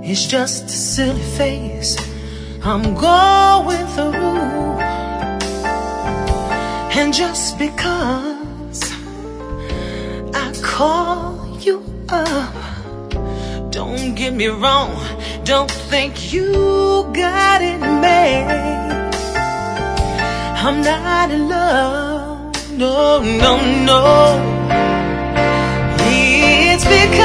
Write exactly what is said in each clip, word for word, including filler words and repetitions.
It's just a silly phase I'm going through. And just because I call you up, don't get me wrong, don't think you got it made. I'm not in love, no, no, no. It's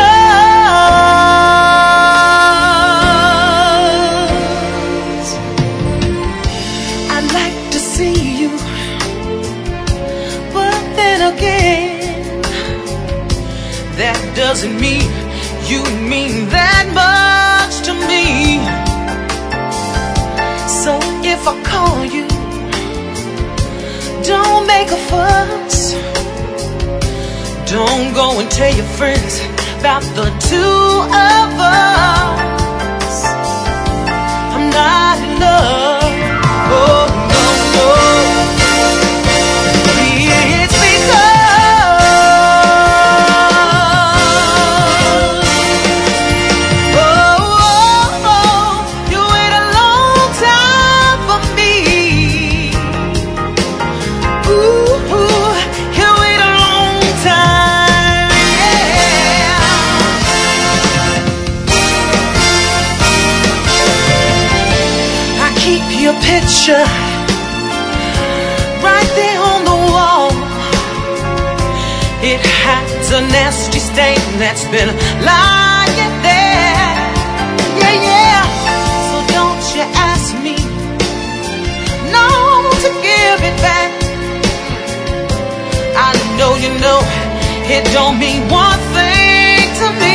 because I'd like to see you, but then again, that doesn't mean you mean that much to me. So if I call you, don't make a fuss. Don't go and tell your friends about the two of us. I'm not in love, oh no, no. It's because oh, oh, oh, you wait a long time for me. Ooh, ooh, you wait a long time, yeah. I keep your picture right there on the wall. It has a nasty stain that's been lying there, yeah, yeah. So don't you ask me, no, to give it back. I know you know it don't mean one thing to me.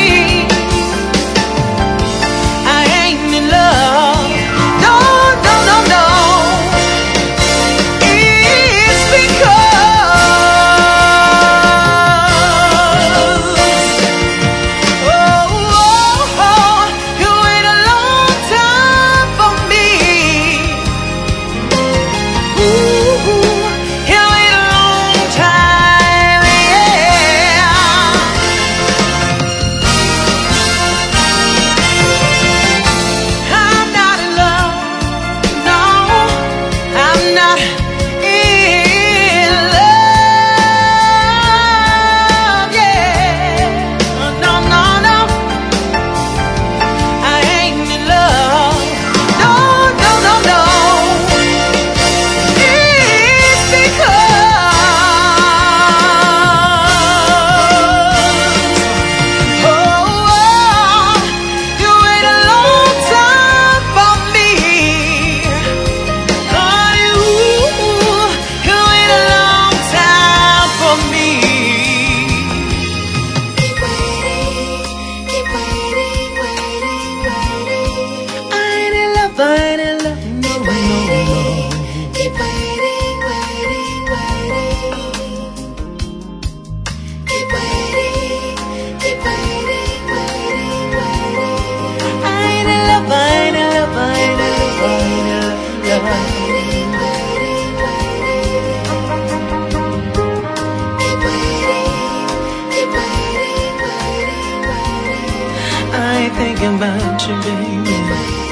I ain't in love, no, no, no, no. It's because oh, oh, oh, you wait a long time for me. Ooh, you wait a long time, yeah. I'm not in love, no, I'm not in love, yeah. No, no, no, I ain't in love, no, no, no, no. It's because oh, oh, you wait a long time for me. Oh, you, you wait a long time for me. Keep waiting, keep waiting, waiting, waiting. I ain't in love, I ain't in love, no, no, no. Keep waiting, waiting, waiting. Keep waiting, keep waiting, waiting, waiting. I ain't in love, I ain't in love, I ain't in love, I ain't in love. Waiting, waiting, waiting. Keep waiting, keep waiting, waiting, waiting. I ain't thinking about you, baby. Waiting.